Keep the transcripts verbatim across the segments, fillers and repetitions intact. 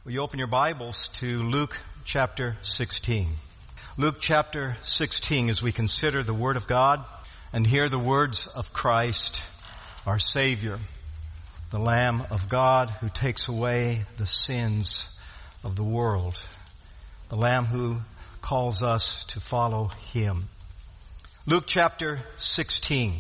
Will you open your Bibles to Luke chapter sixteen? Luke chapter sixteen, as we consider the Word of God and hear the words of Christ, our Savior, the Lamb of God who takes away the sins of the world, the Lamb who calls us to follow Him. Luke chapter sixteen.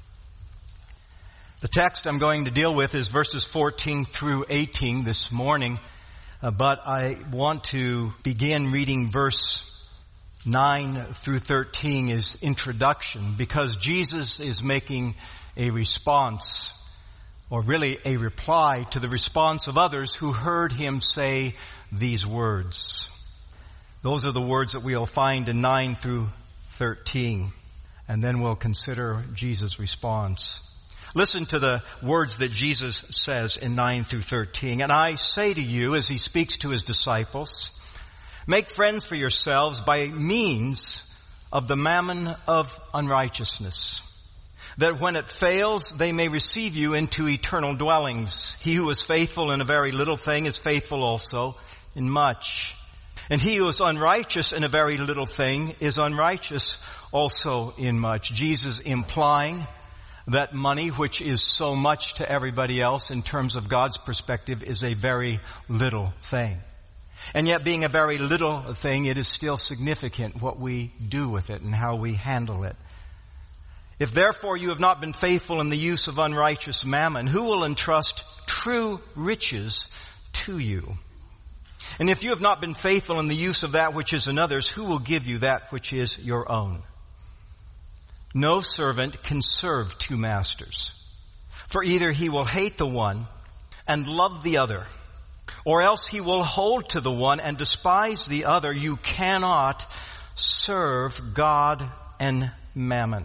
The text I'm going to deal with is verses fourteen through eighteen this morning. Uh, but I want to begin reading verse nine through thirteen as introduction, because Jesus is making a response, or really a reply to the response of others who heard Him say these words. Those are the words that we'll find in nine through thirteen, and then we'll consider Jesus' response. Listen to the words that Jesus says in nine through thirteen. And I say to you, as He speaks to His disciples, make friends for yourselves by means of the mammon of unrighteousness, that when it fails, they may receive you into eternal dwellings. He who is faithful in a very little thing is faithful also in much. And he who is unrighteous in a very little thing is unrighteous also in much. Jesus implying that money, which is so much to everybody else in terms of God's perspective, is a very little thing. And yet, being a very little thing, it is still significant what we do with it and how we handle it. If therefore you have not been faithful in the use of unrighteous mammon, who will entrust true riches to you? And if you have not been faithful in the use of that which is another's, who will give you that which is your own? No servant can serve two masters, for either he will hate the one and love the other, or else he will hold to the one and despise the other. You cannot serve God and mammon.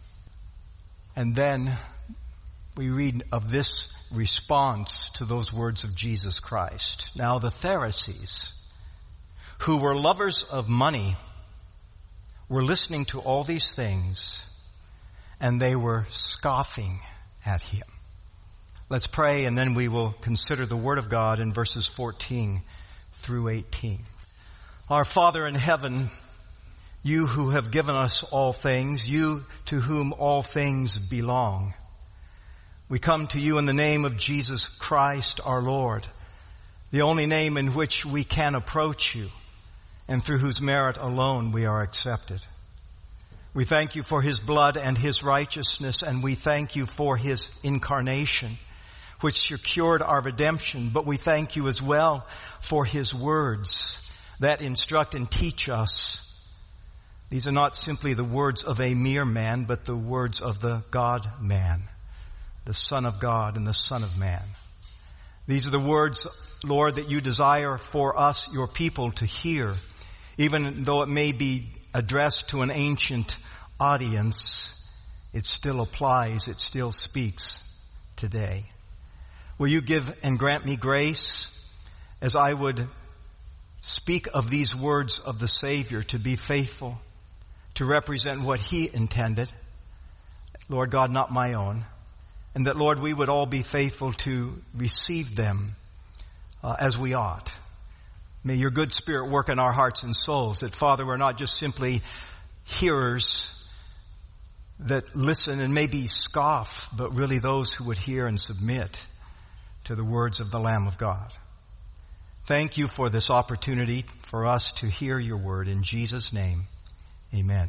And then we read of this response to those words of Jesus Christ. Now the Pharisees, who were lovers of money, were listening to all these things, and they were scoffing at Him. Let's pray, and then we will consider the Word of God in verses fourteen through eighteen. Our Father in heaven, You who have given us all things, You to whom all things belong, we come to You in the name of Jesus Christ our Lord, the only name in which we can approach You, and through whose merit alone we are accepted. We thank You for His blood and His righteousness, and we thank You for His incarnation, which secured our redemption. But we thank You as well for His words that instruct and teach us. These are not simply the words of a mere man, but the words of the God-man, the Son of God and the Son of Man. These are the words, Lord, that You desire for us, Your people, to hear, even though it may be addressed to an ancient audience. It still applies, it still speaks today. Will You give and grant me grace as I would speak of these words of the Savior, to be faithful, to represent what He intended, Lord God, not my own, and that, Lord, we would all be faithful to receive them uh, as we ought. May Your good Spirit work in our hearts and souls, that, Father, we're not just simply hearers that listen and maybe scoff, but really those who would hear and submit to the words of the Lamb of God. Thank You for this opportunity for us to hear Your word. In Jesus' name, amen.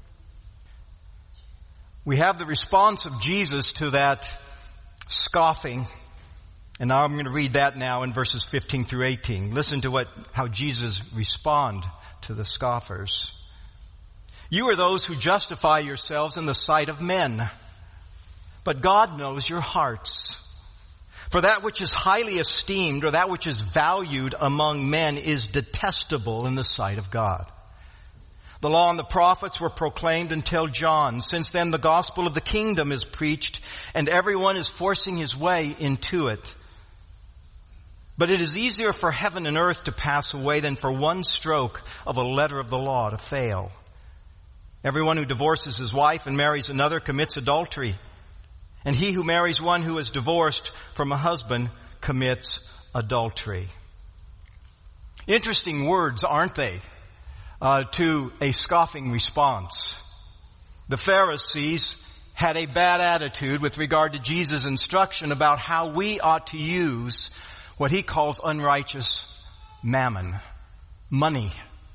We have the response of Jesus to that scoffing. And now I'm going to read that now in verses fifteen through eighteen. Listen to what, how Jesus respond to the scoffers. You are those who justify yourselves in the sight of men, but God knows your hearts. For that which is highly esteemed, or that which is valued among men, is detestable in the sight of God. The law and the prophets were proclaimed until John. Since then the gospel of the kingdom is preached, and everyone is forcing his way into it. But it is easier for heaven and earth to pass away than for one stroke of a letter of the law to fail. Everyone who divorces his wife and marries another commits adultery. And he who marries one who is divorced from a husband commits adultery. Interesting words, aren't they, uh, to a scoffing response. The Pharisees had a bad attitude with regard to Jesus' instruction about how we ought to use what he calls unrighteous mammon, money.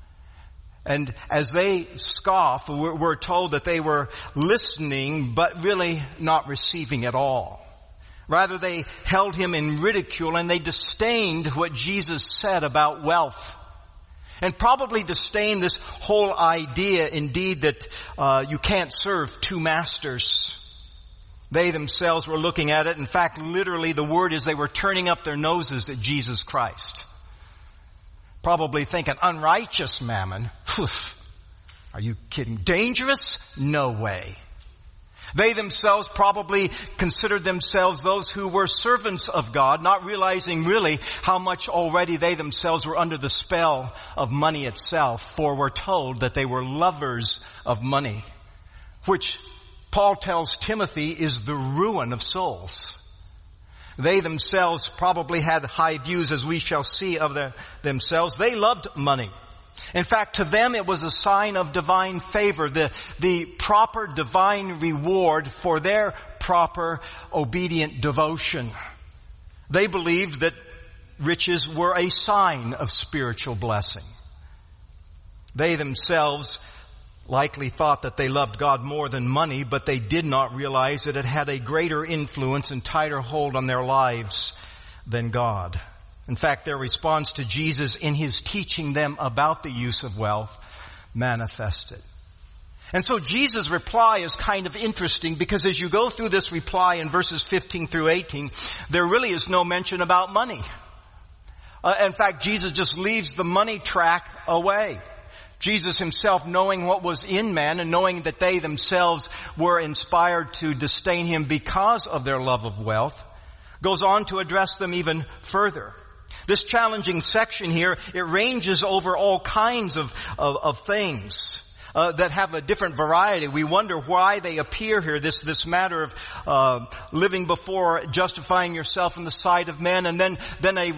And as they scoff, we're told that they were listening but really not receiving at all. Rather, they held him in ridicule and they disdained what Jesus said about wealth. And probably disdain this whole idea, indeed, that uh, you can't serve two masters. They themselves were looking at it. In fact, literally, the word is they were turning up their noses at Jesus Christ. Probably thinking, unrighteous mammon? Are you kidding? Dangerous? No way. They themselves probably considered themselves those who were servants of God, not realizing really how much already they themselves were under the spell of money itself, for we're told that they were lovers of money, which Paul tells Timothy is the ruin of souls. They themselves probably had high views, as we shall see, of their, themselves. They loved money. In fact, to them it was a sign of divine favor, the, the proper divine reward for their proper obedient devotion. They believed that riches were a sign of spiritual blessing. They themselves likely thought that they loved God more than money, but they did not realize that it had a greater influence and tighter hold on their lives than God. In fact, their response to Jesus in his teaching them about the use of wealth manifested. And so Jesus' reply is kind of interesting, because as you go through this reply in verses fifteen through eighteen, there really is no mention about money. Uh, in fact, Jesus just leaves the money track away. Jesus himself, knowing what was in man and knowing that they themselves were inspired to disdain him because of their love of wealth, goes on to address them even further. This challenging section here, it ranges over all kinds of, of, of things uh, that have a different variety. We wonder why they appear here, this, this matter of uh, living before, justifying yourself in the sight of men, and then, then a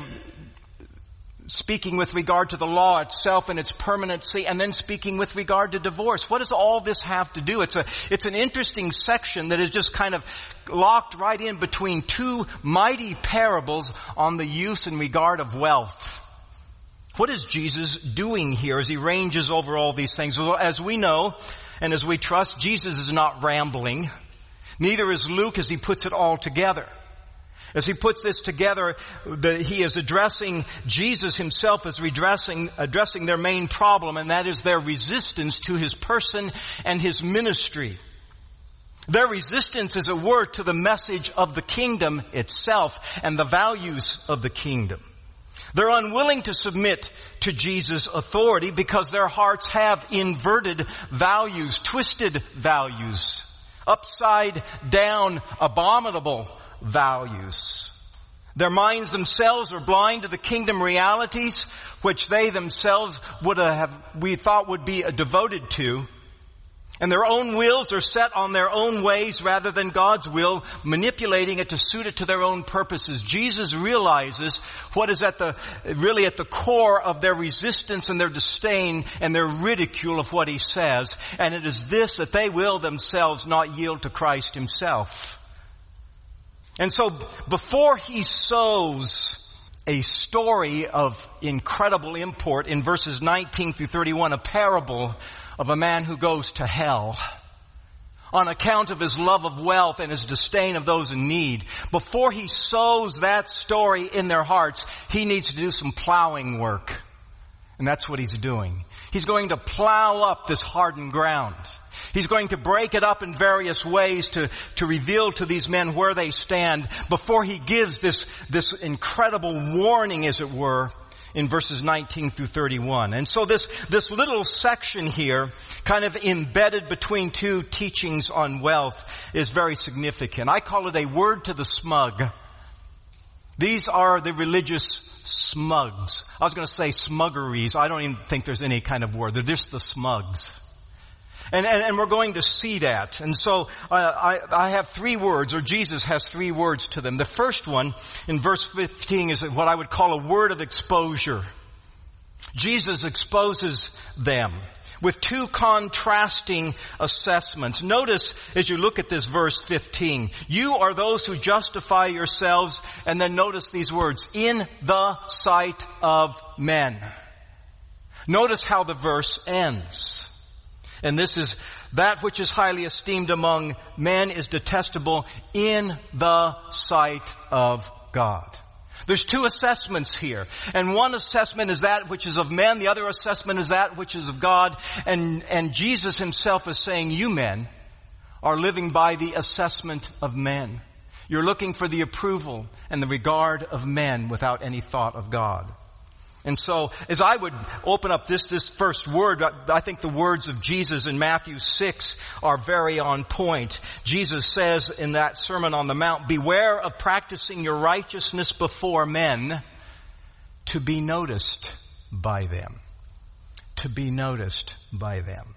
speaking with regard to the law itself and its permanency, and then speaking with regard to divorce. What does all this have to do? It's a, it's an interesting section that is just kind of locked right in between two mighty parables on the use and regard of wealth. What is Jesus doing here as he ranges over all these things? Well, as we know, and as we trust, Jesus is not rambling. Neither is Luke as he puts it all together. As he puts this together, the, he is addressing, Jesus himself is redressing, addressing their main problem, and that is their resistance to his person and his ministry. Their resistance is a word to the message of the kingdom itself and the values of the kingdom. They're unwilling to submit to Jesus' authority because their hearts have inverted values, twisted values, upside down, abominable values. Their minds themselves are blind to the kingdom realities, which they themselves would have, we thought would be devoted to. And their own wills are set on their own ways rather than God's will, manipulating it to suit it to their own purposes. Jesus realizes what is at the, really at the core of their resistance and their disdain and their ridicule of what he says. And it is this, that they will themselves not yield to Christ himself. And so before he sows a story of incredible import in verses nineteen through thirty-one, a parable of a man who goes to hell on account of his love of wealth and his disdain of those in need. Before he sows that story in their hearts, he needs to do some plowing work. And that's what he's doing. He's going to plow up this hardened ground. He's going to break it up in various ways to, to reveal to these men where they stand before he gives this, this incredible warning, as it were, in verses nineteen through thirty-one. And so this, this little section here, kind of embedded between two teachings on wealth, is very significant. I call it a word to the smug. These are the religious smugs. I was going to say smuggeries. I don't even think there's any kind of word. They're just the smugs. And, and, and we're going to see that. And so uh, I, I have three words, or Jesus has three words to them. The first one in verse fifteen is what I would call a word of exposure. Jesus exposes them with two contrasting assessments. Notice as you look at this verse fifteen, you are those who justify yourselves, and then notice these words, in the sight of men. Notice how the verse ends. And this is, that which is highly esteemed among men is detestable in the sight of God. There's two assessments here. And one assessment is that which is of men. The other assessment is that which is of God. And, and Jesus himself is saying, you men are living by the assessment of men. You're looking for the approval and the regard of men without any thought of God. And so, as I would open up this, this first word, I think the words of Jesus in Matthew six are very on point. Jesus says in that Sermon on the Mount, beware of practicing your righteousness before men to be noticed by them. To be noticed by them.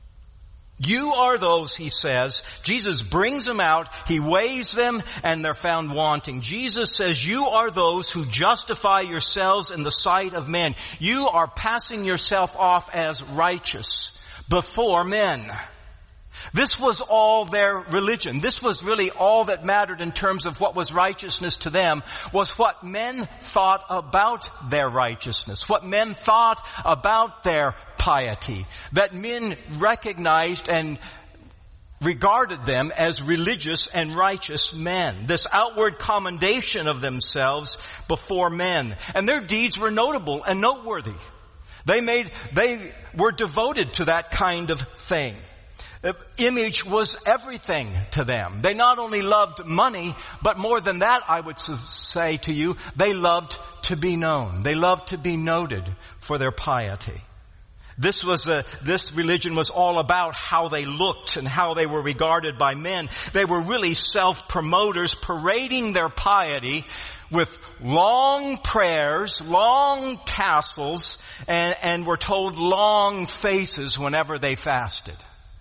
You are those, he says. Jesus brings them out. He weighs them and they're found wanting. Jesus says, you are those who justify yourselves in the sight of men. You are passing yourself off as righteous before men. This was all their religion. This was really all that mattered in terms of what was righteousness to them, was what men thought about their righteousness, what men thought about their piety, that men recognized and regarded them as religious and righteous men. This outward commendation of themselves before men. And their deeds were notable and noteworthy. They made, they were devoted to that kind of thing. Image was everything to them. They not only loved money, but more than that, I would say to you, they loved to be known. They loved to be noted for their piety. This was a, this religion was all about how they looked and how they were regarded by men. They were really self-promoters, parading their piety with long prayers, long tassels, and, and we're told long faces whenever they fasted.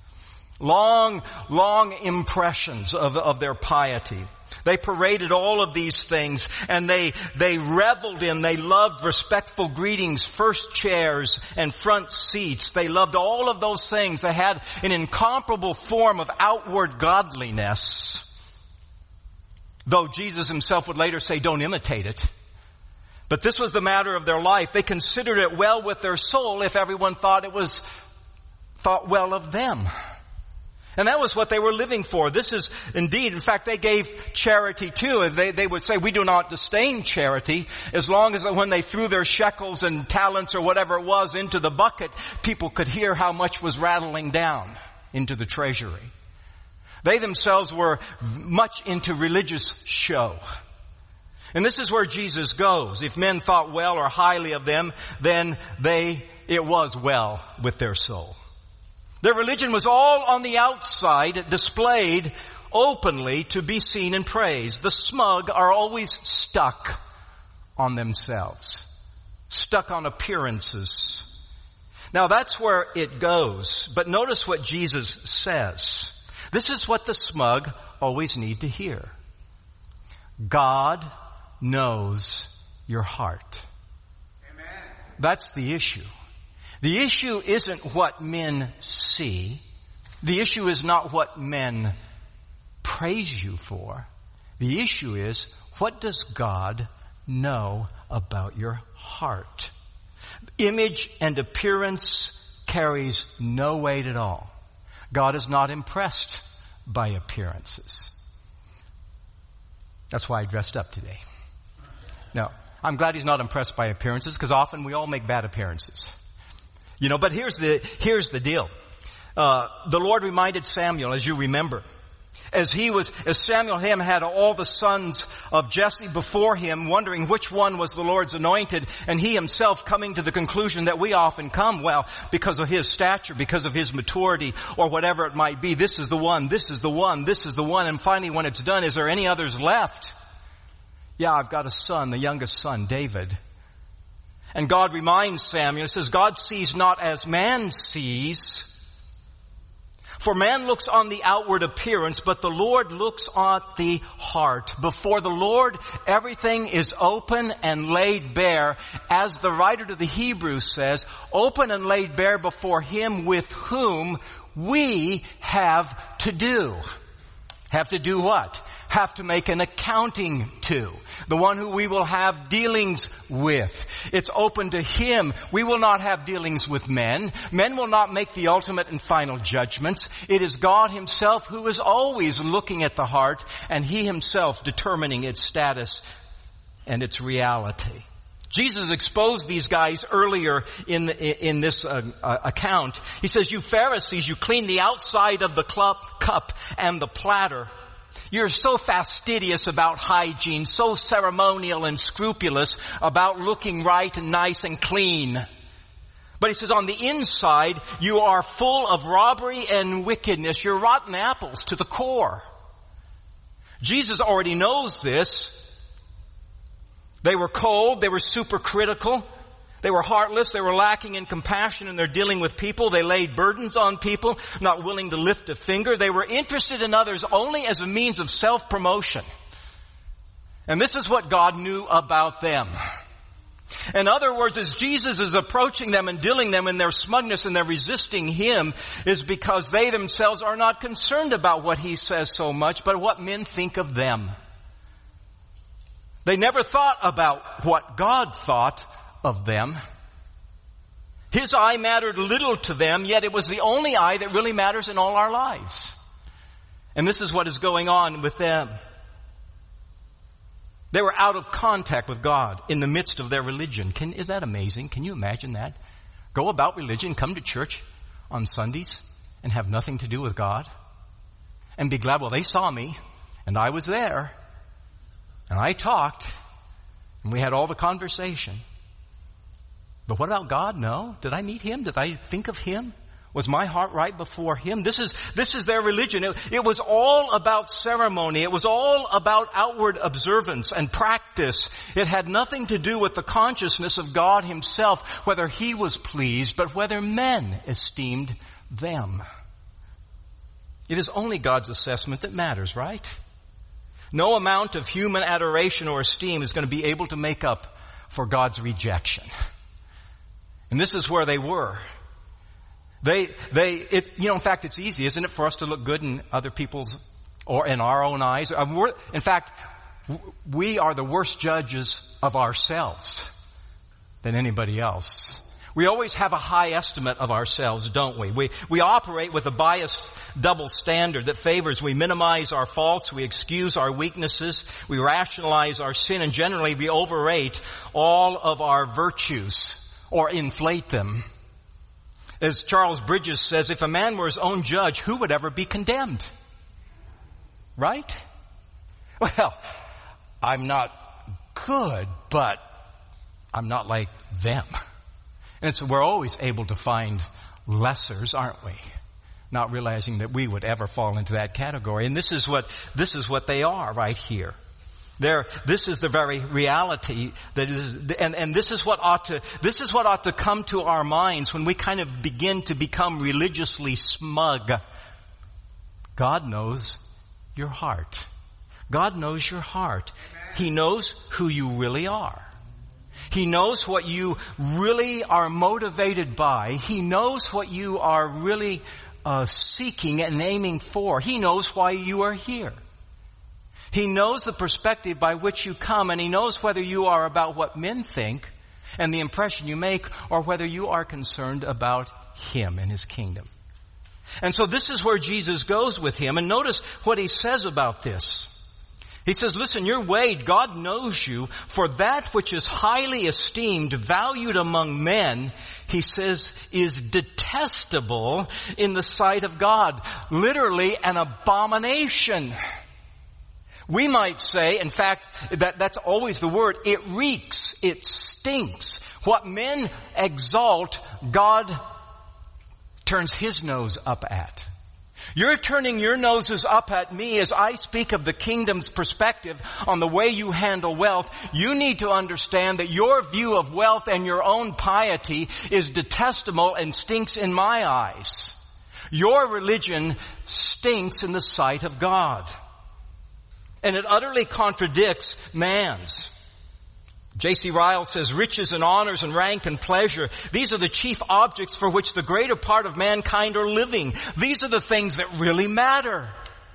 Long, long impressions of, of their piety. They paraded all of these things and they, they reveled in, they loved respectful greetings, first chairs and front seats. They loved all of those things. They had an incomparable form of outward godliness. Though Jesus himself would later say, don't imitate it. But this was the matter of their life. They considered it well with their soul if everyone thought it was, thought well of them. And that was what they were living for. This is indeed, in fact, they gave charity too. They, they would say, we do not disdain charity as long as when they threw their shekels and talents or whatever it was into the bucket, people could hear how much was rattling down into the treasury. They themselves were much into religious show. And this is where Jesus goes. If men thought well or highly of them, then they, it was well with their soul. Their religion was all on the outside, displayed openly to be seen and praised. The smug are always stuck on themselves, stuck on appearances. Now that's where it goes. But notice what Jesus says. This is what the smug always need to hear. God knows your heart. Amen. That's the issue. The issue isn't what men see. The issue is not what men praise you for. The issue is, what does God know about your heart? Image and appearance carries no weight at all. God is not impressed by appearances. That's why I dressed up today. No, I'm glad he's not impressed by appearances, because often we all make bad appearances. You know, but here's the, here's the deal. Uh, the Lord reminded Samuel, as you remember, as he was, as Samuel him had all the sons of Jesse before him, wondering which one was the Lord's anointed, and he himself coming to the conclusion that we often come, well, because of his stature, because of his maturity, or whatever it might be, this is the one, this is the one, this is the one, and finally when it's done, is there any others left? Yeah, I've got a son, the youngest son, David. And God reminds Samuel, says, God sees not as man sees. For man looks on the outward appearance, but the Lord looks at the heart. Before the Lord, everything is open and laid bare. As the writer to the Hebrews says, open and laid bare before Him with whom we have to do. Have to do what? Have to make an accounting to. The one who we will have dealings with. It's open to Him. We will not have dealings with men. Men will not make the ultimate and final judgments. It is God Himself who is always looking at the heart, and He Himself determining its status and its reality. Jesus exposed these guys earlier in the, in this uh, uh, account. He says, you Pharisees, you clean the outside of the clup, cup and the platter. You're so fastidious about hygiene, so ceremonial and scrupulous about looking right and nice and clean. But he says on the inside, you are full of robbery and wickedness. You're rotten apples to the core. Jesus already knows this. They were cold. They were super critical. They were heartless. They were lacking in compassion in their dealing with people. They laid burdens on people, not willing to lift a finger. They were interested in others only as a means of self-promotion. And this is what God knew about them. In other words, as Jesus is approaching them and dealing them in their smugness and they're resisting Him, is because they themselves are not concerned about what He says so much, but what men think of them. They never thought about what God thought of them. His eye mattered little to them, yet it was the only eye that really matters in all our lives. And this is what is going on with them. They were out of contact with God in the midst of their religion. Can, is that amazing? Can you imagine that? Go about religion, come to church on Sundays and have nothing to do with God. And be glad, well, they saw me and I was there. And I talked, and we had all the conversation. But what about God? No. Did I meet Him? Did I think of Him? Was my heart right before Him? This is, this is their religion. It, it was all about ceremony. It was all about outward observance and practice. It had nothing to do with the consciousness of God Himself, whether He was pleased, but whether men esteemed them. It is only God's assessment that matters, right? No amount of human adoration or esteem is going to be able to make up for God's rejection. And this is where they were. They, they, it, you know, in fact, it's easy, isn't it, for us to look good in other people's or in our own eyes? We're, in fact, we are the worst judges of ourselves than anybody else. We always have a high estimate of ourselves, don't we? We, we operate with a biased double standard that favors, we minimize our faults, we excuse our weaknesses, we rationalize our sin, and generally we overrate all of our virtues or inflate them. As Charles Bridges says, if a man were his own judge, who would ever be condemned? Right? Well, I'm not good, but I'm not like them. And it's, we're always able to find lessers, aren't we? Not realizing that we would ever fall into that category. And this is what, this is what they are right here. They're, this is the very reality that is, and, and this is what ought to, this is what ought to come to our minds when we kind of begin to become religiously smug. God knows your heart. God knows your heart. He knows who you really are. He knows what you really are motivated by. He knows what you are really uh, seeking and aiming for. He knows why you are here. He knows the perspective by which you come, and He knows whether you are about what men think and the impression you make, or whether you are concerned about Him and His kingdom. And so this is where Jesus goes with him, and notice what He says about this. He says, listen, you're weighed. God knows you. For that which is highly esteemed, valued among men, He says, is detestable in the sight of God. Literally an abomination. We might say, in fact, that that's always the word, it reeks, it stinks. What men exalt, God turns His nose up at. You're turning your noses up at me as I speak of the kingdom's perspective on the way you handle wealth. You need to understand that your view of wealth and your own piety is detestable and stinks in my eyes. Your religion stinks in the sight of God. And it utterly contradicts man's. J C Ryle says, riches and honors and rank and pleasure, these are the chief objects for which the greater part of mankind are living. These are the things that really matter.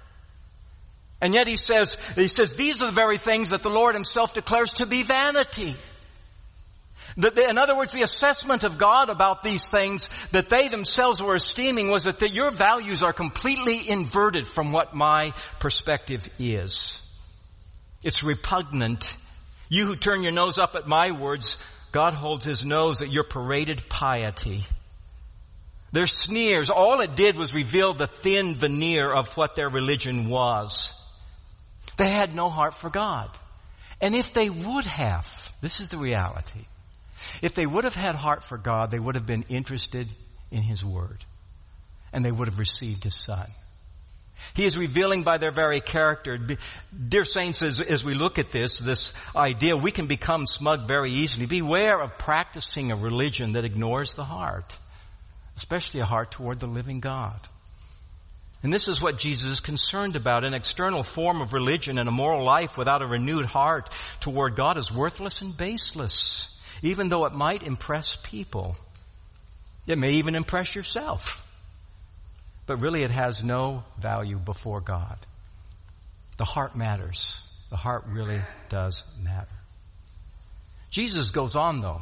And yet he says, he says, these are the very things that the Lord himself declares to be vanity. That they, in other words, the assessment of God about these things that they themselves were esteeming was that the, your values are completely inverted from what my perspective is. It's repugnant. You who turn your nose up at my words, God holds his nose at your paraded piety. Their sneers, all it did was reveal the thin veneer of what their religion was. They had no heart for God. And if they would have, this is the reality, if they would have had heart for God, they would have been interested in his word. And they would have received his son. He is revealing by their very character. Dear saints, as, as we look at this, this idea, we can become smug very easily. Beware of practicing a religion that ignores the heart, especially a heart toward the living God. And this is what Jesus is concerned about. An external form of religion and a moral life without a renewed heart toward God is worthless and baseless, even though it might impress people. It may even impress yourself. But really it has no value before God. The heart matters. The heart really does matter. Jesus goes on though.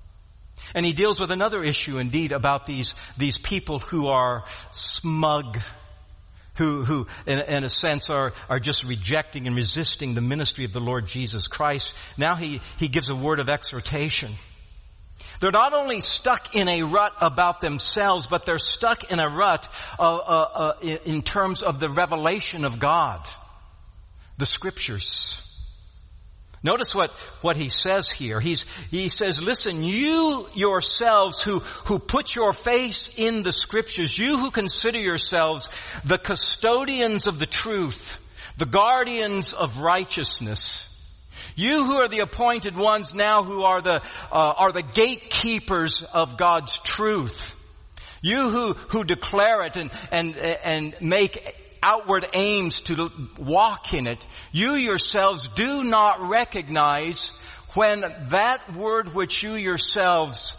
And he deals with another issue indeed about these, these people who are smug, who, who in, in a sense are, are just rejecting and resisting the ministry of the Lord Jesus Christ. Now he, he gives a word of exhortation. They're not only stuck in a rut about themselves, but they're stuck in a rut uh, uh, uh, in terms of the revelation of God, the Scriptures. Notice what, what he says here. He's, he says, listen, you yourselves who, who put your face in the Scriptures, you who consider yourselves the custodians of the truth, the guardians of righteousness, you who are the appointed ones now who are the, uh, are the gatekeepers of God's truth. You who, who declare it and, and, and make outward aims to walk in it. You yourselves do not recognize when that word which you yourselves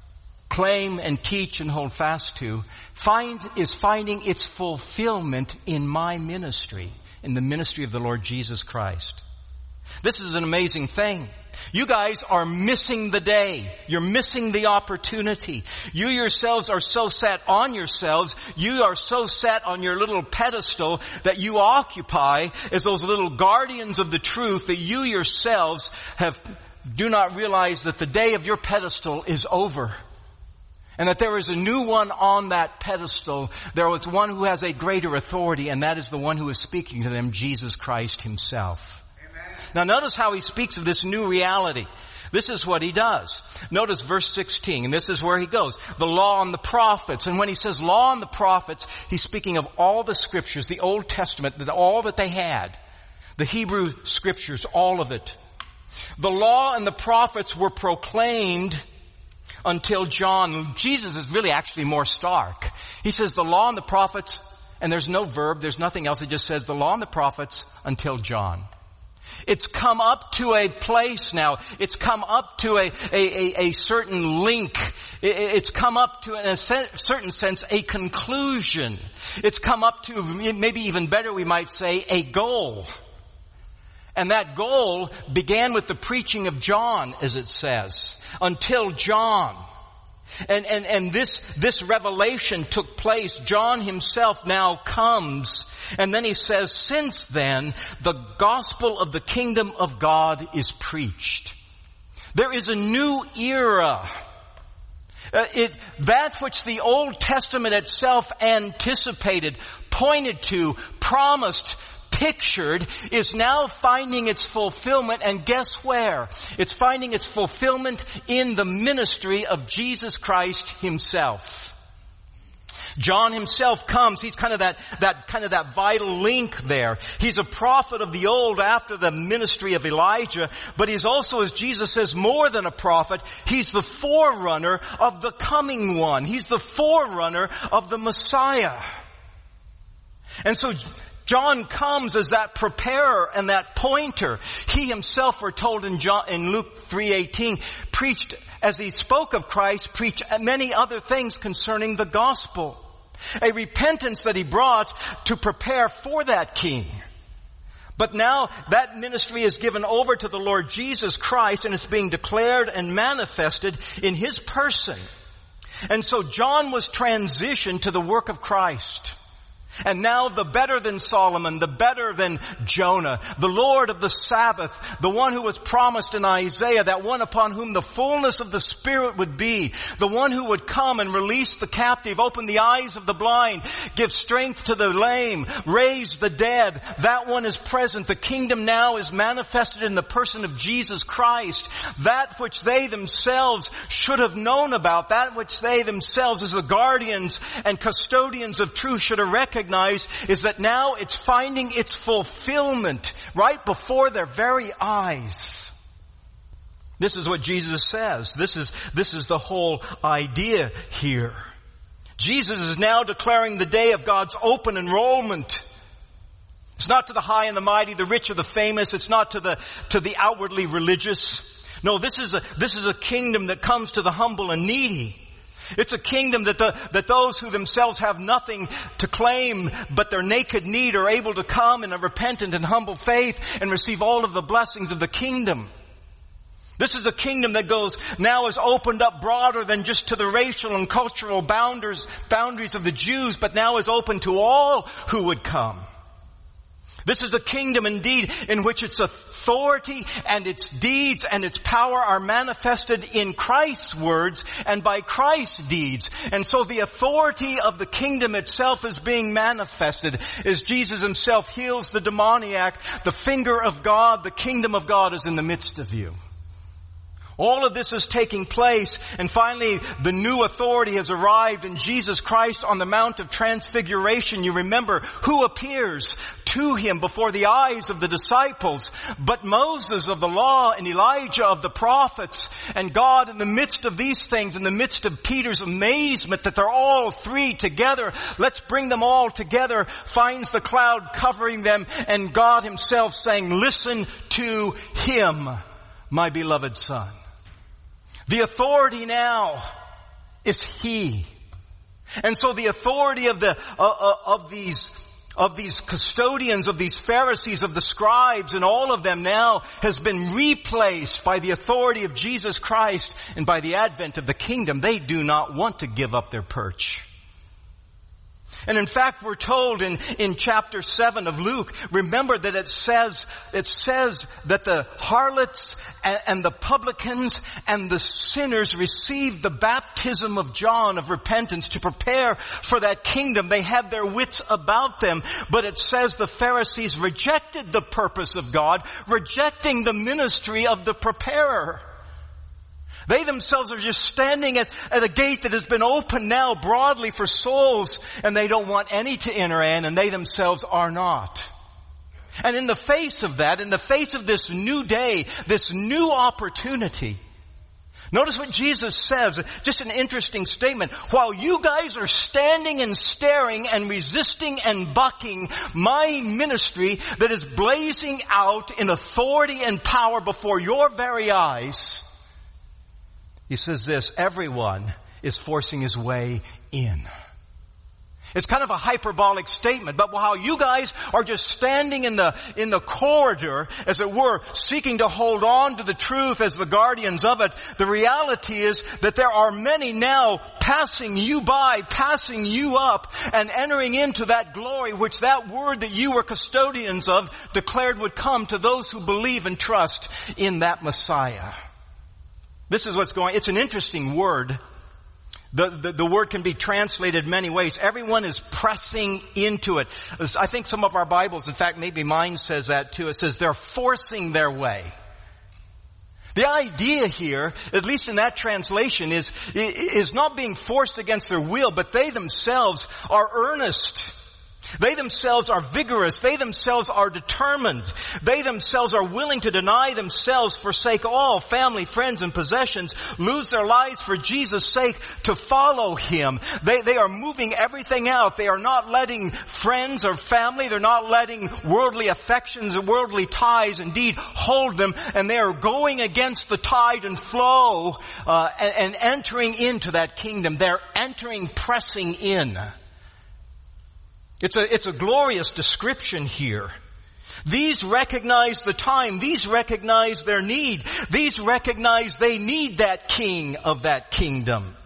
claim and teach and hold fast to finds, is finding its fulfillment in my ministry, in the ministry of the Lord Jesus Christ. This is an amazing thing. You guys are missing the day. You're missing the opportunity. You yourselves are so set on yourselves. You are so set on your little pedestal that you occupy as those little guardians of the truth that you yourselves have, do not realize that the day of your pedestal is over. And that there is a new one on that pedestal. There was one who has a greater authority, and that is the one who is speaking to them, Jesus Christ himself. Now notice how he speaks of this new reality. This is what he does. Notice verse sixteen, and this is where he goes. The law and the prophets. And when he says law and the prophets, he's speaking of all the scriptures, the Old Testament, all that they had. The Hebrew scriptures, all of it. The law and the prophets were proclaimed until John. Jesus is really actually more stark. He says the law and the prophets, and there's no verb, there's nothing else. It just says the law and the prophets until John. It's come up to a place now. It's come up to a, a, a, a certain link. It's come up to, in a certain sense, a conclusion. It's come up to, maybe even better we might say, a goal. And that goal began with the preaching of John, as it says, until John. And, and, and this, this revelation took place. John himself now comes. And then he says, since then, the gospel of the kingdom of God is preached. There is a new era. Uh, it, that which the Old Testament itself anticipated, pointed to, promised, pictured, is now finding its fulfillment. And guess where? It's finding its fulfillment in the ministry of Jesus Christ himself. John himself comes. He's kind of that, that kind of that vital link there. He's a prophet of the old after the ministry of Elijah, but he's also, as Jesus says, more than a prophet. He's the forerunner of the coming one. He's the forerunner of the Messiah. And so John comes as that preparer and that pointer. He himself, we're told in John, in Luke three eighteen, preached, as he spoke of Christ, preached many other things concerning the gospel. A repentance that he brought to prepare for that king. But now that ministry is given over to the Lord Jesus Christ, and it's being declared and manifested in his person. And so John was transitioned to the work of Christ. And now the better than Solomon, the better than Jonah, the Lord of the Sabbath, the one who was promised in Isaiah, that one upon whom the fullness of the Spirit would be, the one who would come and release the captive, open the eyes of the blind, give strength to the lame, raise the dead. That one is present. The kingdom now is manifested in the person of Jesus Christ. That which they themselves should have known about, that which they themselves as the guardians and custodians of truth should have recognized, is that now it's finding its fulfillment right before their very eyes. This is what Jesus says. This is, this is the whole idea here. Jesus is now declaring the day of God's open enrollment. It's not to the high and the mighty, the rich or the famous. It's not to the, to the outwardly religious. No, this is a, this is a kingdom that comes to the humble and needy. It's a kingdom that the, that those who themselves have nothing to claim but their naked need are able to come in a repentant and humble faith and receive all of the blessings of the kingdom. This is a kingdom that goes, now is opened up broader than just to the racial and cultural boundaries, boundaries of the Jews, but now is open to all who would come. This is a kingdom indeed in which its authority and its deeds and its power are manifested in Christ's words and by Christ's deeds. And so the authority of the kingdom itself is being manifested as Jesus himself heals the demoniac. The finger of God, the kingdom of God is in the midst of you. All of this is taking place, and finally the new authority has arrived in Jesus Christ on the Mount of Transfiguration. You remember who appears to him before the eyes of the disciples, but Moses of the law and Elijah of the prophets. And God, in the midst of these things, in the midst of Peter's amazement that they're all three together, let's bring them all together, finds the cloud covering them, and God himself saying, listen to him, my beloved Son. The authority now is he. And so the authority of the, uh, uh, of these, of these custodians, of these Pharisees, of the scribes, and all of them now has been replaced by the authority of Jesus Christ and by the advent of the kingdom. They do not want to give up their perch. And in fact, we're told in, in chapter seven of Luke, remember that it says, it says that the harlots and, and the publicans and the sinners received the baptism of John of repentance to prepare for that kingdom. They had their wits about them, but it says the Pharisees rejected the purpose of God, rejecting the ministry of the preparer. They themselves are just standing at, at a gate that has been opened now broadly for souls, and they don't want any to enter in, and they themselves are not. And in the face of that, in the face of this new day, this new opportunity, notice what Jesus says, just an interesting statement. While you guys are standing and staring and resisting and bucking my ministry that is blazing out in authority and power before your very eyes, he says this, everyone is forcing his way in. It's kind of a hyperbolic statement, but while you guys are just standing in the, in the corridor, as it were, seeking to hold on to the truth as the guardians of it, the reality is that there are many now passing you by, passing you up, and entering into that glory which that word that you were custodians of declared would come to those who believe and trust in that Messiah. This is what's going, it's an interesting word. The, the, the word can be translated many ways. Everyone is pressing into it. I think some of our Bibles, in fact, maybe mine says that too. It says they're forcing their way. The idea here, at least in that translation, is, is not being forced against their will, but they themselves are earnest. They themselves are vigorous. They themselves are determined. They themselves are willing to deny themselves, forsake all family, friends, and possessions, lose their lives for Jesus' sake to follow Him. They, they are moving everything out. They are not letting friends or family, they're not letting worldly affections or worldly ties indeed hold them, and they are going against the tide and flow uh, and, and entering into that kingdom. They're entering, pressing in. It's a, it's a glorious description here. These recognize the time. These recognize their need. These recognize they need that king of that kingdom.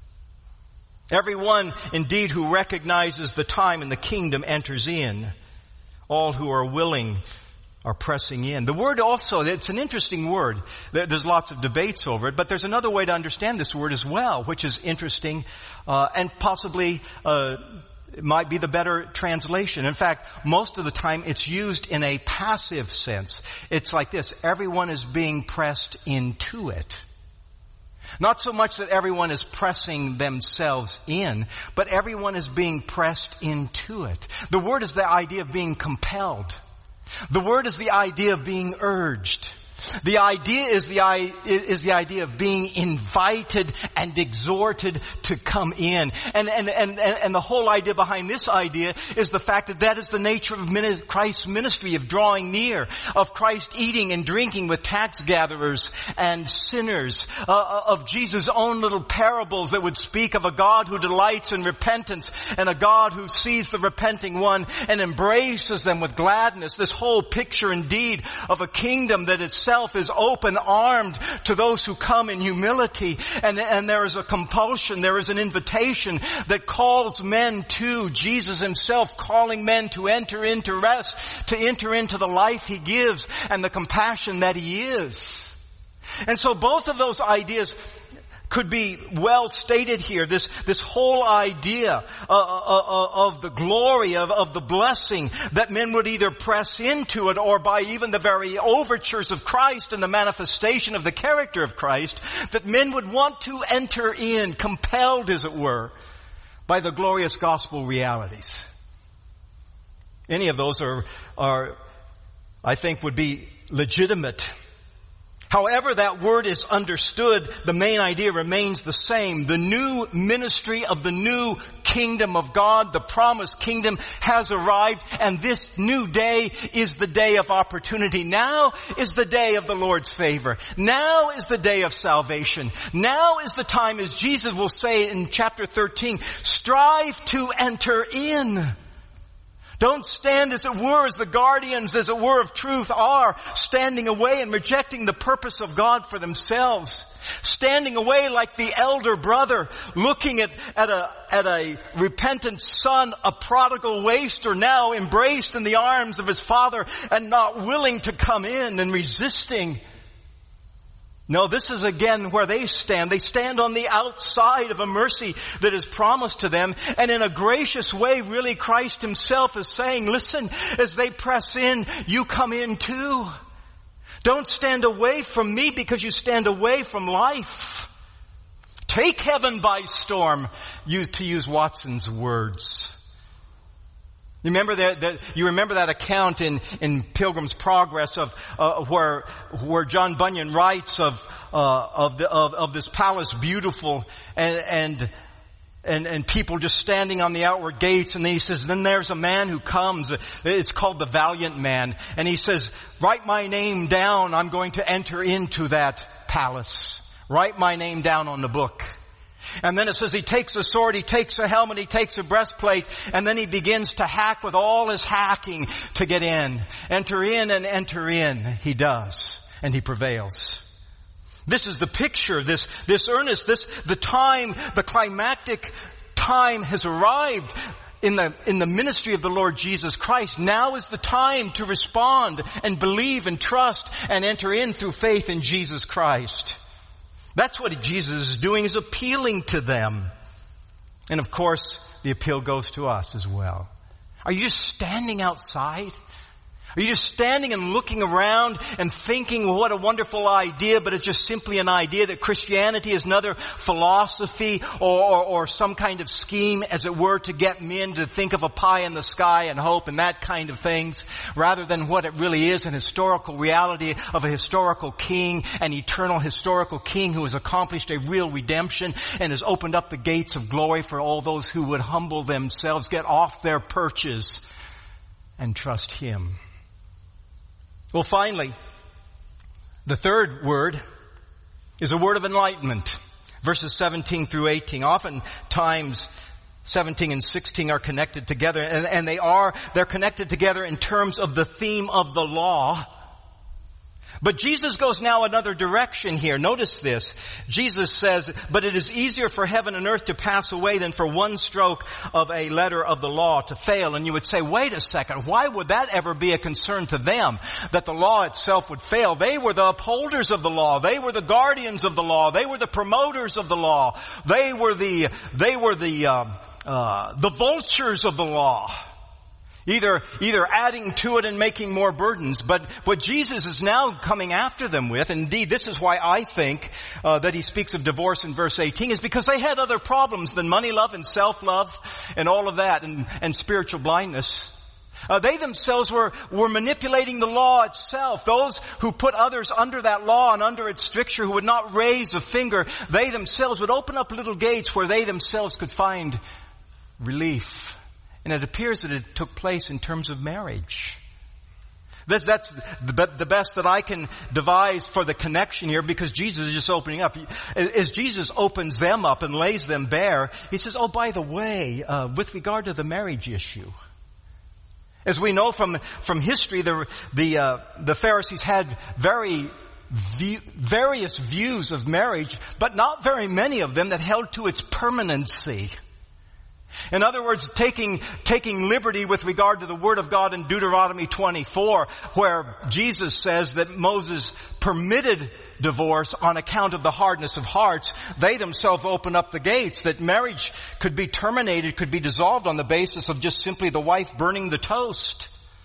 Everyone, indeed, who recognizes the time and the kingdom enters in. All who are willing are pressing in. The word also, it's an interesting word. There's lots of debates over it, but there's another way to understand this word as well, which is interesting uh, and possibly uh it might be the better translation. In fact, most of the time it's used in a passive sense. It's like this: everyone is being pressed into it. Not so much that everyone is pressing themselves in, but everyone is being pressed into it. The word is the idea of being compelled. The word is the idea of being urged. The idea is the, is the idea of being invited and exhorted to come in. And, and, and, and the whole idea behind this idea is the fact that that is the nature of Christ's ministry, of drawing near, of Christ eating and drinking with tax gatherers and sinners, uh, of Jesus' own little parables that would speak of a God who delights in repentance and a God who sees the repenting one and embraces them with gladness. This whole picture indeed of a kingdom that is is open-armed to those who come in humility. And, and there is a compulsion, there is an invitation that calls men to Jesus Himself, calling men to enter into rest, to enter into the life He gives and the compassion that He is. And so both of those ideas could be well stated here. This, this whole idea uh, uh, of the glory, of, of the blessing, that men would either press into it or by even the very overtures of Christ and the manifestation of the character of Christ, that men would want to enter in, compelled as it were, by the glorious gospel realities. Any of those are, are, I think, would be legitimate. However that word is understood, the main idea remains the same. The new ministry of the new kingdom of God, the promised kingdom, has arrived, and this new day is the day of opportunity. Now is the day of the Lord's favor. Now is the day of salvation. Now is the time, as Jesus will say in chapter thirteen, strive to enter in. Don't stand, as it were, as the guardians, as it were, of truth are, standing away and rejecting the purpose of God for themselves. Standing away like the elder brother, looking at, at a, at a repentant son, a prodigal waster, now embraced in the arms of his father and not willing to come in, and resisting. No, this is again where they stand. They stand on the outside of a mercy that is promised to them. And in a gracious way, really, Christ Himself is saying, listen, as they press in, you come in too. Don't stand away from me because you stand away from life. Take heaven by storm, you, to use Watson's words. You remember that, that you remember that account in, in Pilgrim's Progress of, uh, where, where John Bunyan writes of, uh, of the, of, of this palace beautiful and, and, and, and people just standing on the outward gates, and then he says, then there's a man who comes, it's called the Valiant Man, and he says, write my name down, I'm going to enter into that palace. Write my name down on the book. And then it says he takes a sword, he takes a helmet, he takes a breastplate, and then he begins to hack with all his hacking to get in. Enter in and enter in. He does. And he prevails. This is the picture, this, this earnest, this, the time, the climactic time has arrived in the, in the ministry of the Lord Jesus Christ. Now is the time to respond and believe and trust and enter in through faith in Jesus Christ. That's what Jesus is doing, is appealing to them. And of course, the appeal goes to us as well. Are you just standing outside? Are you just standing and looking around and thinking, well, what a wonderful idea, but it's just simply an idea that Christianity is another philosophy or, or, or some kind of scheme, as it were, to get men to think of a pie in the sky and hope and that kind of things, rather than what it really is, an historical reality of a historical king, an eternal historical king who has accomplished a real redemption and has opened up the gates of glory for all those who would humble themselves, get off their perches, and trust Him. Well, finally, the third word is a word of enlightenment. Verses seventeen through eighteen. Oftentimes, seventeen and sixteen are connected together, and, and they are, they're connected together in terms of the theme of the law. But Jesus goes now another direction here. Notice this. Jesus says, but it is easier for heaven and earth to pass away than for one stroke of a letter of the law to fail. And you would say, wait a second, why would that ever be a concern to them, that the law itself would fail? They were the upholders of the law. They were the guardians of the law. They were the promoters of the law. They were the, they were the, uh, uh, the vultures of the law. Either, either adding to it and making more burdens. But what Jesus is now coming after them with, indeed this is why I think uh, that He speaks of divorce in verse eighteen, is because they had other problems than money love and self-love and all of that, and, and spiritual blindness. Uh, they themselves were, were manipulating the law itself. Those who put others under that law and under its stricture, who would not raise a finger, they themselves would open up little gates where they themselves could find relief. And it appears that it took place in terms of marriage. That's, that's the, the best that I can devise for the connection here, because Jesus is just opening up. As Jesus opens them up and lays them bare, He says, oh, by the way, uh, with regard to the marriage issue, as we know from, from history, the, the, uh, the Pharisees had very view, various views of marriage, but not very many of them that held to its permanency. In other words, taking, taking liberty with regard to the Word of God in Deuteronomy twenty-four, where Jesus says that Moses permitted divorce on account of the hardness of hearts. They themselves open up the gates that marriage could be terminated, could be dissolved on the basis of just simply the wife burning the toast.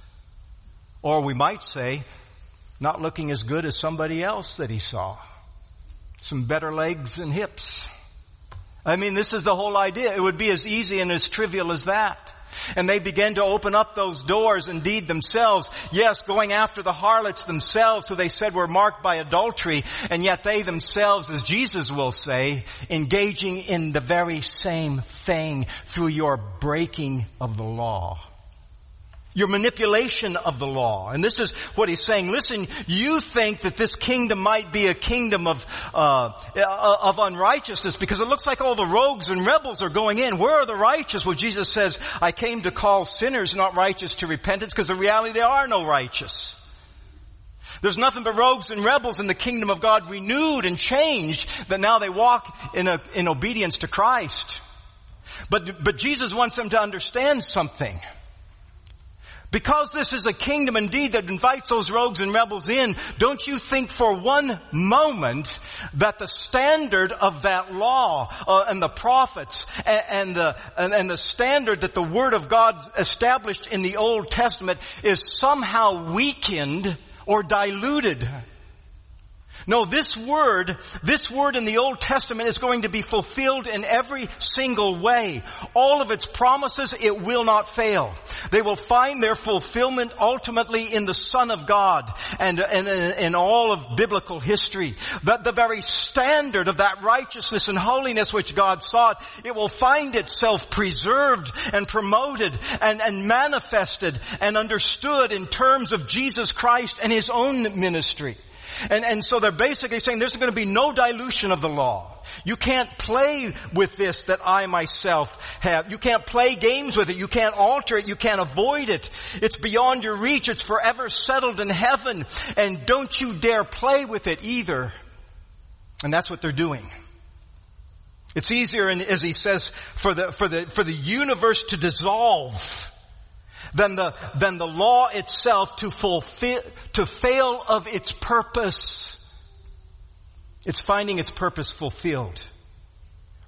Or we might say, not looking as good as somebody else that he saw. Some better legs and hips. I mean, this is the whole idea. It would be as easy and as trivial as that. And they began to open up those doors, indeed themselves. Yes, going after the harlots themselves, who they said were marked by adultery. And yet they themselves, as Jesus will say, engaging in the very same thing through your breaking of the law. Your manipulation of the law. And this is what He's saying. Listen, you think that this kingdom might be a kingdom of, uh, of unrighteousness because it looks like all the rogues and rebels are going in. Where are the righteous? Well, Jesus says, I came to call sinners not righteous to repentance, because in reality there are no righteous. There's nothing but rogues and rebels in the kingdom of God, renewed and changed, that now they walk in a, in obedience to Christ. But, but Jesus wants them to understand something. Because this is a kingdom indeed that invites those rogues and rebels in, don't you think for one moment that the standard of that law uh, and the prophets and, and the and, and the standard that the Word of God established in the Old Testament is somehow weakened or diluted? No, this word, this word in the Old Testament is going to be fulfilled in every single way. All of its promises, it will not fail. They will find their fulfillment ultimately in the Son of God and in all of biblical history. That the very standard of that righteousness and holiness which God sought, it will find itself preserved and promoted and, and manifested and understood in terms of Jesus Christ and His own ministry. And, and so they're basically saying there's going to be no dilution of the law. You can't play with this that I myself have. You can't play games with it. You can't alter it. You can't avoid it. It's beyond your reach. It's forever settled in heaven. And don't you dare play with it either. And that's what they're doing. It's easier, as he says, for the, for the, for the universe to dissolve than the, than the law itself to fulfill, to fail of its purpose. It's finding its purpose fulfilled.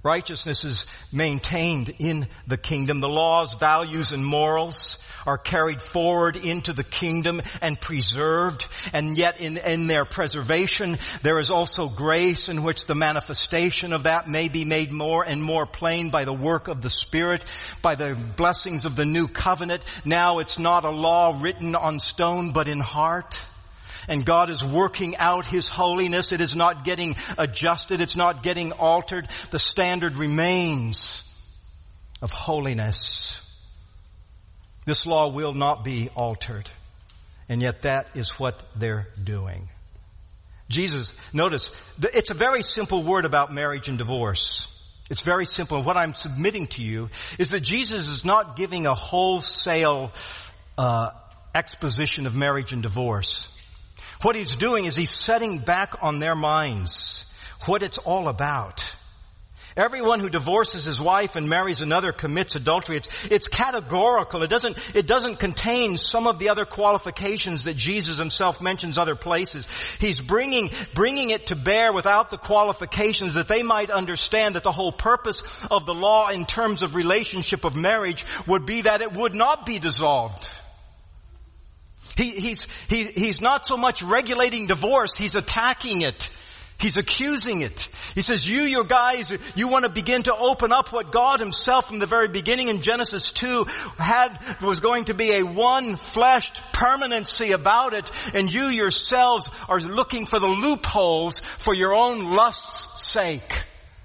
Righteousness is maintained in the kingdom. The laws, values, and morals are carried forward into the kingdom and preserved. And yet in, in their preservation, there is also grace in which the manifestation of that may be made more and more plain by the work of the Spirit, by the blessings of the new covenant. Now it's not a law written on stone, but in heart. And God is working out His holiness. It is not getting adjusted. It's not getting altered. The standard remains of holiness. This law will not be altered. And yet that is what they're doing. Jesus, notice, it's a very simple word about marriage and divorce. It's very simple. What I'm submitting to you is that Jesus is not giving a wholesale uh, exposition of marriage and divorce. What He's doing is He's setting back on their minds what it's all about. Everyone who divorces his wife and marries another commits adultery. It's, it's categorical. It doesn't, it doesn't contain some of the other qualifications that Jesus Himself mentions other places. He's bringing, bringing it to bear without the qualifications that they might understand that the whole purpose of the law in terms of relationship of marriage would be that it would not be dissolved. He, he's, he, he's not so much regulating divorce, He's attacking it. He's accusing it. He says, you, your guys, you want to begin to open up what God Himself from the very beginning in Genesis two had, was going to be a one-fleshed permanency about it, and you yourselves are looking for the loopholes for your own lust's sake.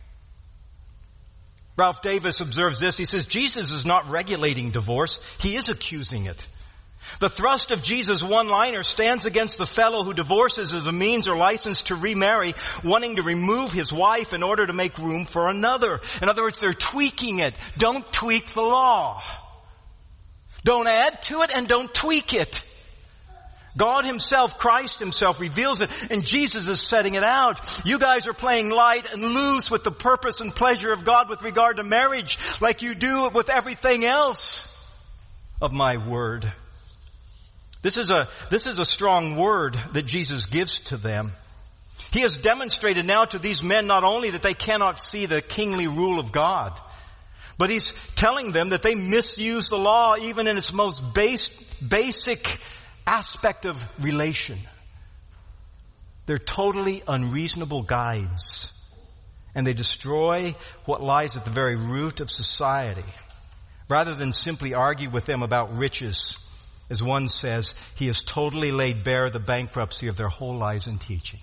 Ralph Davis observes this. He says, Jesus is not regulating divorce. He is accusing it. The thrust of Jesus' one-liner stands against the fellow who divorces as a means or license to remarry, wanting to remove his wife in order to make room for another. In other words, they're tweaking it. Don't tweak the law. Don't add to it and don't tweak it. God Himself, Christ Himself reveals it, and Jesus is setting it out. You guys are playing light and loose with the purpose and pleasure of God with regard to marriage, like you do with everything else of my word. This is a, this is a strong word that Jesus gives to them. He has demonstrated now to these men not only that they cannot see the kingly rule of God, but He's telling them that they misuse the law even in its most base, basic aspect of relation. They're totally unreasonable guides, and they destroy what lies at the very root of society. Rather than simply argue with them about riches, as one says, He has totally laid bare the bankruptcy of their whole lives in teaching.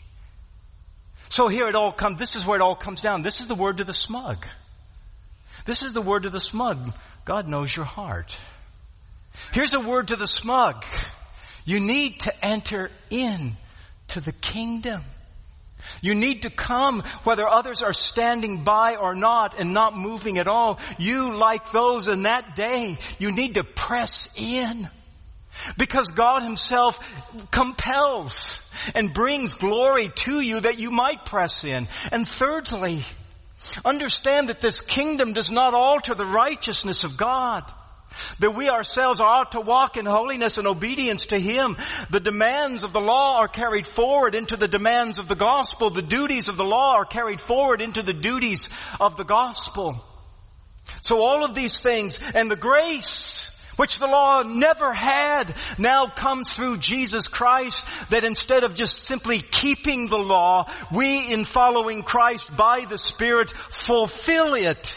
So here it all comes, this is where it all comes down. This is the word to the smug. This is the word to the smug. God knows your heart. Here's a word to the smug. You need to enter in to the kingdom. You need to come whether others are standing by or not and not moving at all. You, like those in that day, you need to press in. Because God Himself compels and brings glory to you that you might press in. And thirdly, understand that this kingdom does not alter the righteousness of God. That we ourselves ought to walk in holiness and obedience to Him. The demands of the law are carried forward into the demands of the gospel. The duties of the law are carried forward into the duties of the gospel. So all of these things and the grace which the law never had, now comes through Jesus Christ, that instead of just simply keeping the law, we in following Christ by the Spirit fulfill it.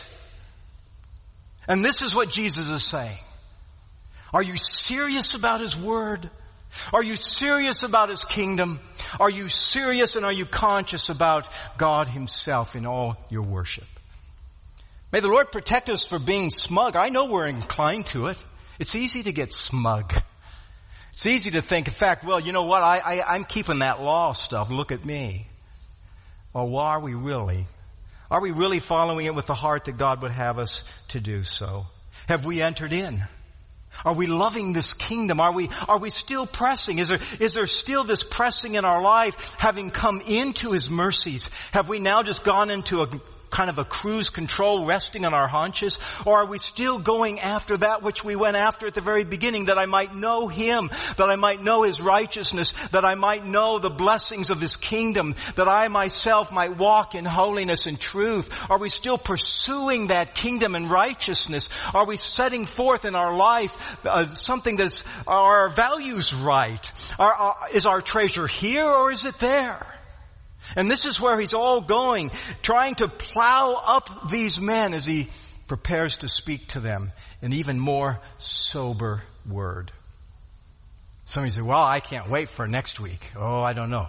And this is what Jesus is saying. Are you serious about His word? Are you serious about His kingdom? Are you serious and are you conscious about God Himself in all your worship? May the Lord protect us from being smug. I know we're inclined to it. It's easy to get smug. It's easy to think, in fact, well, you know what, I, I, I'm keeping that law stuff. Look at me. Well, well, are we really? Are we really following it with the heart that God would have us to do so? Have we entered in? Are we loving this kingdom? Are we, are we still pressing? Is there, is there still this pressing in our life, having come into His mercies? Have we now just gone into a kind of a cruise control resting on our haunches? Or are we still going after that which we went after at the very beginning, that I might know Him, that I might know His righteousness, that I might know the blessings of His kingdom, that I myself might walk in holiness and truth? Are we still pursuing that kingdom and righteousness? Are we setting forth in our life uh, something that's, are our values right? Are, are, is our treasure here or is it there? And this is where he's all going, trying to plow up these men as he prepares to speak to them an even more sober word. Some of you say, well, I can't wait for next week. Oh, I don't know.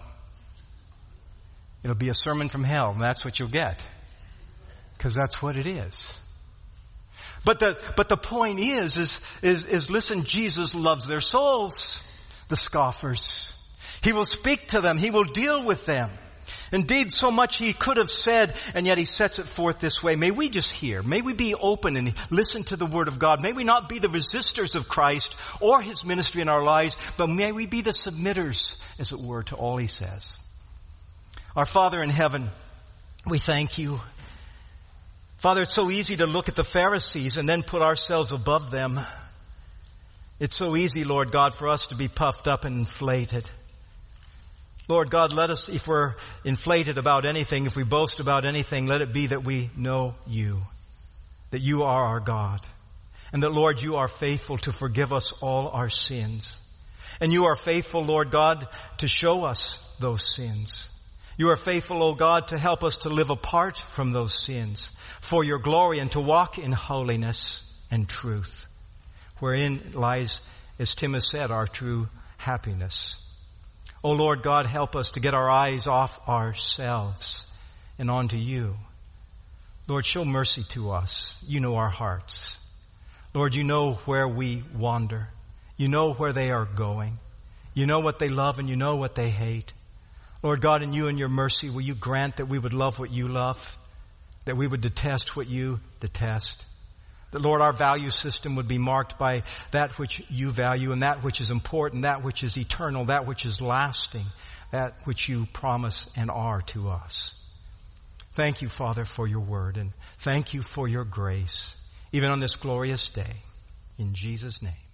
It'll be a sermon from hell, and that's what you'll get. Because that's what it is. But the, but the point is, is, is, is listen, Jesus loves their souls, the scoffers. He will speak to them. He will deal with them. Indeed, so much he could have said, and yet he sets it forth this way. May we just hear. May we be open and listen to the Word of God. May we not be the resistors of Christ or His ministry in our lives, but may we be the submitters, as it were, to all He says. Our Father in heaven, we thank You. Father, it's so easy to look at the Pharisees and then put ourselves above them. It's so easy, Lord God, for us to be puffed up and inflated. Lord God, let us, if we're inflated about anything, if we boast about anything, let it be that we know You, that You are our God, and that, Lord, You are faithful to forgive us all our sins. And You are faithful, Lord God, to show us those sins. You are faithful, O God, to help us to live apart from those sins for Your glory and to walk in holiness and truth, wherein lies, as Tim has said, our true happiness. Oh Lord God, help us to get our eyes off ourselves and onto You. Lord, show mercy to us. You know our hearts. Lord, You know where we wander. You know where they are going. You know what they love and You know what they hate. Lord God, in You and Your mercy, will You grant that we would love what You love, that we would detest what You detest. That, Lord, our value system would be marked by that which You value and that which is important, that which is eternal, that which is lasting, that which You promise and are to us. Thank You, Father, for Your word, and thank You for Your grace, even on this glorious day. In Jesus' name.